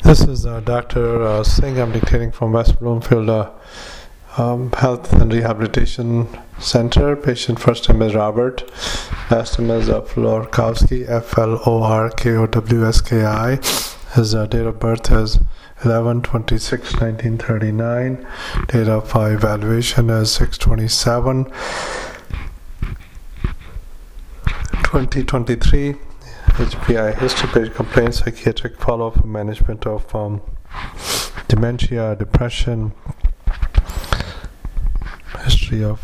This is Dr. Singh. I'm dictating from West Bloomfield Health and Rehabilitation Center. Patient first name is Robert. Last name is Florkowski, Florkowski. His date of birth is 11/26/1939. Date of evaluation is 6/27/2023. HPI history page complaints, psychiatric follow-up, management of dementia, depression, history of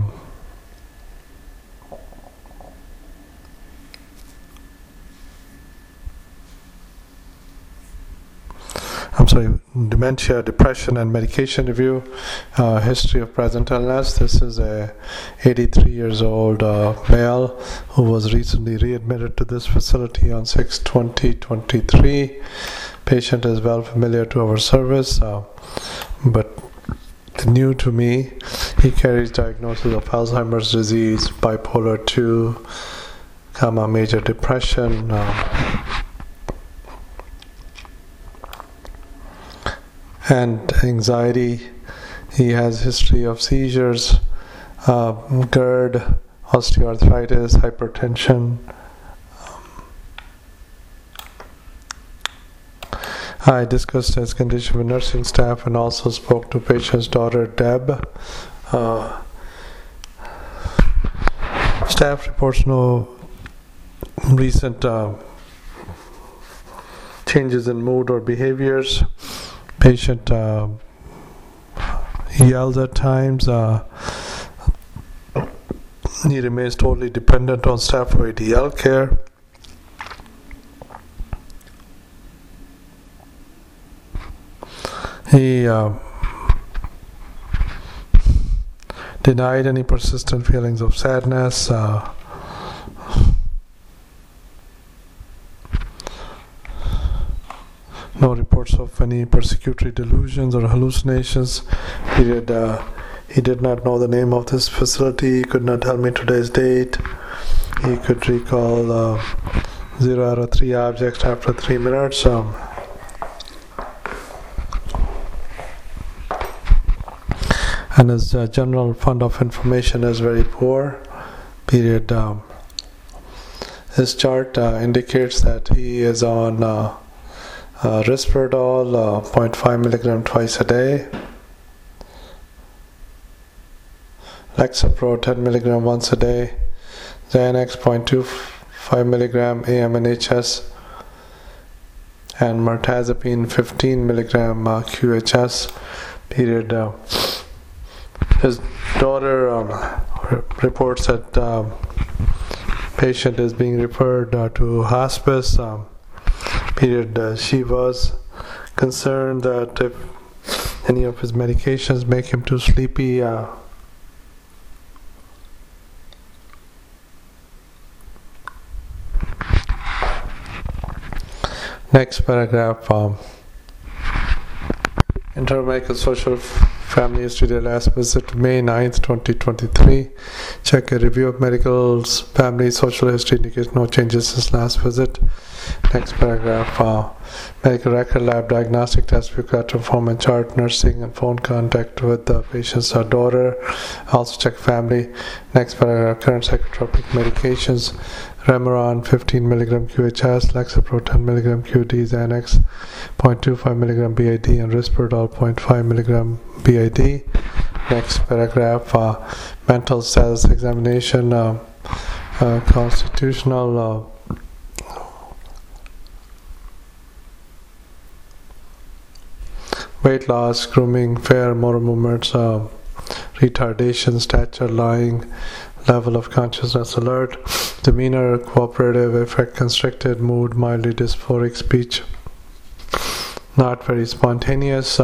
dementia, depression, and medication review. History of present illness. This is a 83 years old male who was recently readmitted to this facility on 6/20/23. Patient is well familiar to our service, but new to me. He carries diagnosis of Alzheimer's disease, bipolar 2, major depression, and anxiety. He has history of seizures, GERD, osteoarthritis, hypertension. I discussed his condition with nursing staff and also spoke to patient's daughter, Deb. Staff reports no recent changes in mood or behaviors. Patient yells at times. He remains totally dependent on staff for ADL care. He denied any persistent feelings of sadness. No reports of any persecutory delusions or hallucinations. He did not know the name of this facility. He could not tell me today's date. He could recall 0 out of 3 objects after 3 minutes. And his general fund of information is very poor. His chart indicates that he is on Risperdal 0.5 milligram twice a day, Lexapro 10 milligram once a day, Xanax 0.25 milligram AM/NHS, and Mirtazapine 15 milligram QHS. His daughter reports that patient is being referred to hospice. She was concerned that if any of his medications make him too sleepy, next paragraph. Intermedical social family history. Their last visit May 9th, 2023. Check a review of medical's family social history indicates no changes since last visit. Next paragraph. Medical record, lab diagnostic test, collateral form and chart, nursing and phone contact with the patient's daughter. Also check family. Next paragraph. Current psychotropic medications. Remeron 15 milligram QHS, Lexapro 10 milligram QD, Xanax 0.25 milligram BID, and Risperdal 0.5 milligram BID. Next paragraph. Mental status examination, constitutional weight loss, grooming, fair motor movements, retardation, stature, lying, level of consciousness alert, demeanor cooperative, affect constricted, mood mildly dysphoric, speech not very spontaneous,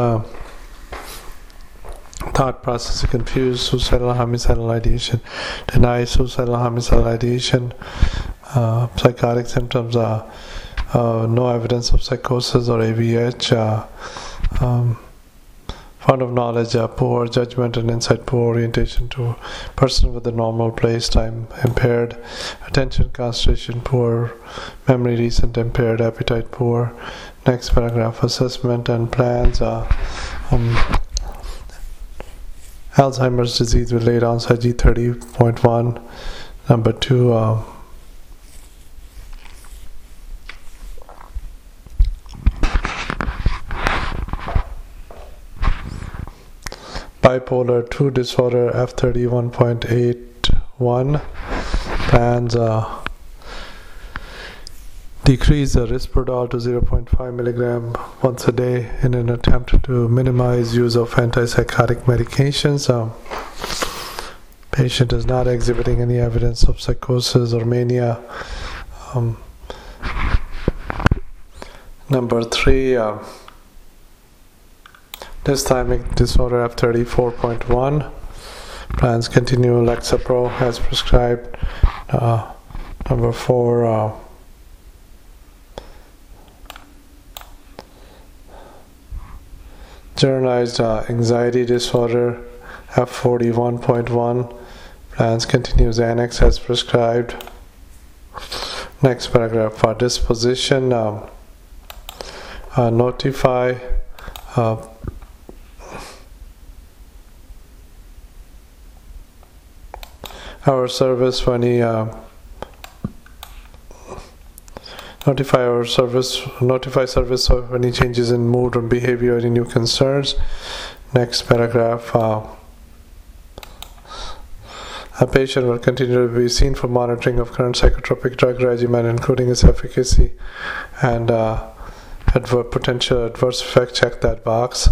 thought process confused, suicidal homicidal ideation, deny suicidal homicidal ideation, psychotic symptoms, no evidence of psychosis or AVH, Fund of knowledge, poor judgment and insight, poor orientation to person with a normal place time impaired, attention concentration poor, memory recent impaired, appetite poor. Next paragraph, assessment and plans. Alzheimer's disease with late onset G30.1. Number 2, bipolar 2 disorder F31.81. Plans decrease the risperidol to 0.5 milligram once a day in an attempt to minimize use of antipsychotic medications. Patient is not exhibiting any evidence of psychosis or mania. Number 3, dysthymic disorder F34.1. Plans continue Lexapro as prescribed. Number 4, generalized anxiety disorder F41.1. Plans continues Xanax as prescribed. Next paragraph, disposition. Notify our service for any notify service of any changes in mood or behavior, any new concerns. Next paragraph, a patient will continue to be seen for monitoring of current psychotropic drug regimen, including its efficacy and potential adverse effect. Check that box.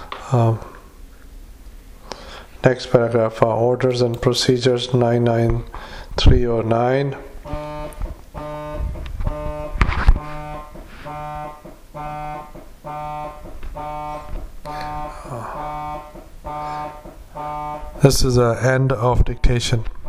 Next paragraph, orders and procedures 99309. This is the end of dictation.